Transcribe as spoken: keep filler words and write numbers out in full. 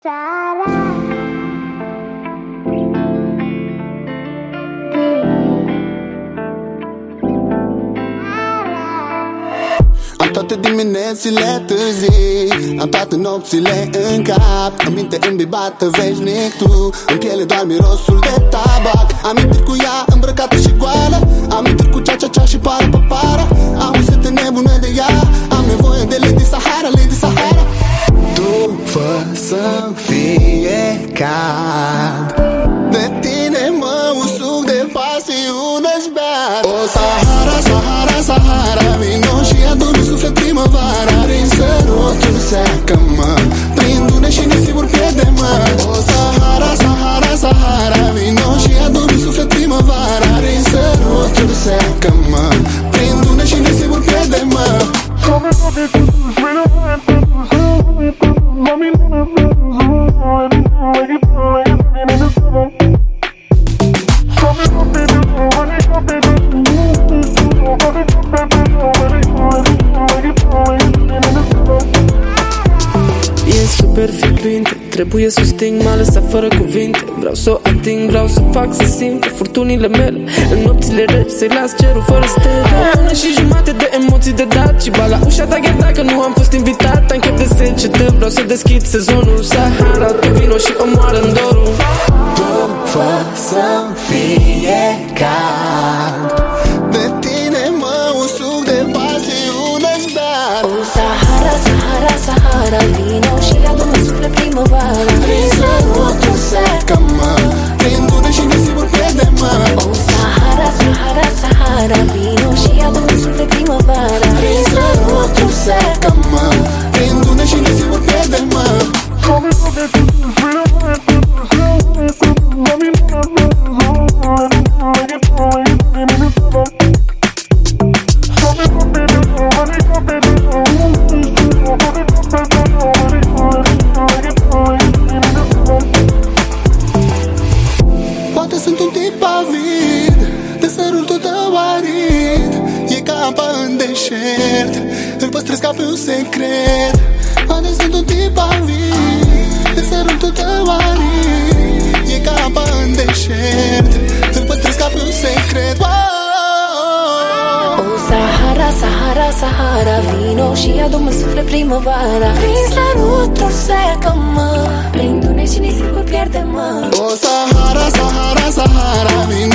Am toate diminețile târzii, am toate nopțile în cap. Aminte îmbibată veșnic tu, în piele doar mirosul de tabac. Amintiri cu ea îmbrăcată și goală, amintiri cu cea-cea-cea și para para. Am o sete nebună de ea, am nevoie de Lady Sahara, Lady Sahara. Tu fă să-mi fie cald, de tine mă usuc, de pasiune-ți beat. O Sahara, Sahara, Sahara, vino și adu-mi suflet primăvara. Prin sărutul seacă-mă, prin dune și nesiburi pierde-mă. O Sahara, Sahara, Sahara, vino și adu-mi suflet primăvara. Prin sărutul seacă-mă, prin dune și nesiburi pierde-mă. E super fierbinte, trebuie să o sting, m-a lăsat fără cuvinte. Vreau să o ating, vreau să fac să simt furtunile mele în nopțile reci, să-i las cerul fără stele. O lună și jumate de emoții de dat și ba la ușa ta chiar dacă nu am fost invitat. Am chef de secetă, vreau să deschid sezonul Sahara, tu vino și omoară-mi dorul. Tu fă să-mi fie cald, de tine mă usuc, de pasiune-ți beat. O Sahara, Sahara, Sahara, vino și adu-mi suflet primăvara. Prin sărutul seacă-mă, prin dune și nesiburi pierde-mă. O Sahara, Sahara, Sahara, vino și adu-mi suflet primăvara. Prin sărutul seacă-mă, prin dune și nesiburi pierde-mă. Poate sunt un tip avid de sărutul tău arid. E ca apa în deșert, îl păstrez ca pe un secret. Poate sunt un tip avid de sărutul tău arid. E ca apa în deșert, îl păstrez ca pe un secret. O Sahara, Sahara, Sahara, vino și adu-mi suflet primăvara. Prin sărutul seacă-mă, prin dune și nisipuri pierde-mă. O Sahara, Sahara, Sahara, vino